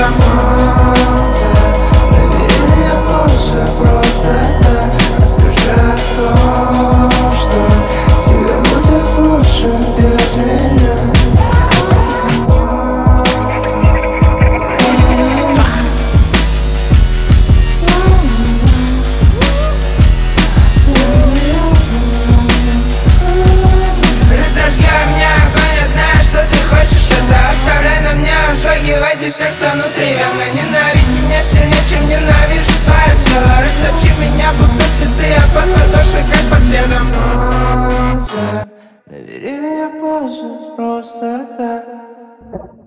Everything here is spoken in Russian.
следом. Солнце, набери меня позже, просто так. Расскажи о том, что тебе будет лучше без меня. Разожгай мне огонь, я знаю, что ты хочешь это. Оставляй на мне ожоги в эти сердца внутри вены. Ненавидь меня сильнее, чем ненавижу свое тело. Растопчи меня, будто цветы, а под подошвой, как под пледом. Солнце, набери меня позже, просто так.